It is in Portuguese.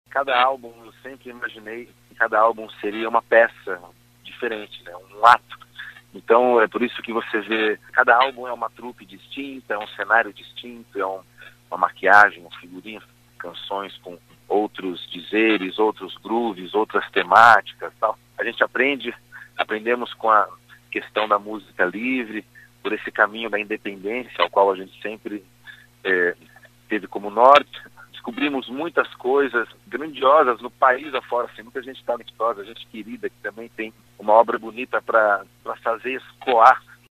cada álbum, eu sempre imaginei que cada álbum seria uma peça diferente, né? Um ato. Então é por isso que você vê, cada álbum é uma trupe distinta, é um cenário distinto, é uma maquiagem, um figurino, canções com outros dizeres, outros grooves, outras temáticas, tal. A gente aprendemos com a questão da música livre, por esse caminho da independência, ao qual a gente sempre teve como norte. Descobrimos muitas coisas grandiosas no país afora, assim, muita gente talentosa, gente querida, que também tem uma obra bonita para fazer escoar